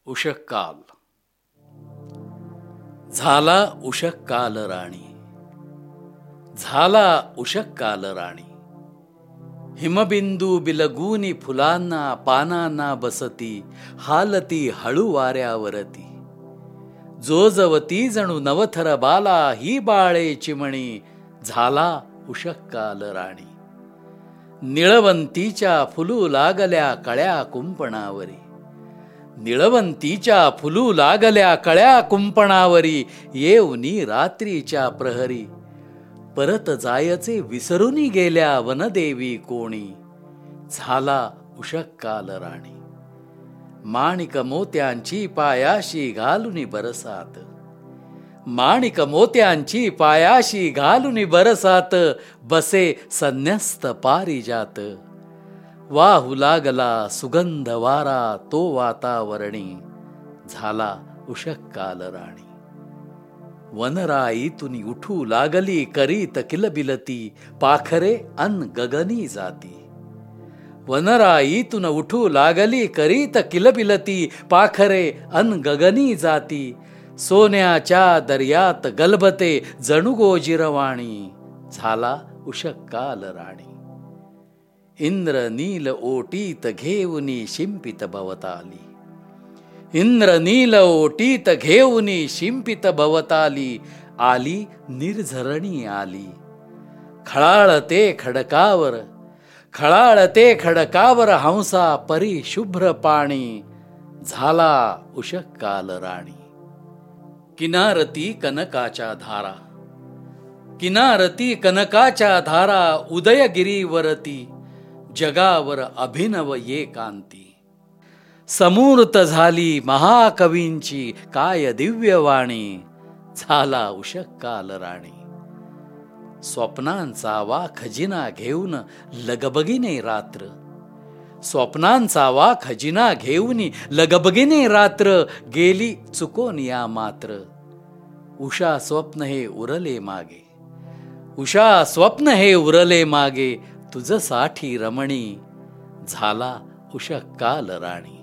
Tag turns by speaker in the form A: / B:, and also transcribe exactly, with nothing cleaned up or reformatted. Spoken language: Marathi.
A: उषः काल. झाला उषः काल राणी, झाला उषः काल राणी. हिमबिंदू बिलगूनी फुलांना पानांना बसती, हालती हळू वाऱ्यावरती. जोजवती जणू नवथर बाला, ही बाळे चिमणी. झाला उषः काल राणी. निळवंतीच्या फुलू लागल्या कळ्या कुंपणावरी, निळवंतीच्या फुलू लागल्या कळ्या कुंपणावरी. येऊनी रात्रीच्या प्रहरी, परत जायचे विसरूनी गेल्या वनदेवी कोणी. झाला उषः काल राणी. माणिक मोत्यांची पायाशी घालुनी बरसात, माणिक मोत्यांची पायाशी घालुनी बरसात. बसे संन्यस्त पारिजात, वाहू लागला सुगंध वारा तो वातावरणी. झाला उषः काल राणी. वनराईतुनी उठू लागली करीत किलबिलती, पाखरे अन गगनी जाती. वनराईतून उठू लागली करीत किलबिलती, पाखरे अन गगनी जाती. सोन्याच्या दर्यात गलबते जणू गोजिरवाणी. झाला उषः काल राणी. इंद्र नील ओटीत घेऊनी शिंपित भवताली, इंद्र नील ओटीत घेऊनी शिंपित भवताली. आली निर्झरणी आली, खळाळते खडकावर, खळाळते खडकावर हंसा परी शुभ्र पाणी. झाला उषः काल राणी. किनारती कनकाच्या धारा, किनारती कनकाच्या धारा. उदयगिरीवरती जगावर अभिनव ये कांती. समूर्त झाली महाकवींची काय दिव्यवाणी. झाला उषः काल राणी. स्वप्नांचा वा खजिना घेऊन लगबगीने रात्र, स्वप्नांचा वा खजिना घेऊन लगबगीने रात्र. गेली चुकोन या मात्र, उषा स्वप्न हे उरले मागे, उषा स्वप्न हे उरले मागे. तुझ साठी रमणी. झाला उषः काल राणी.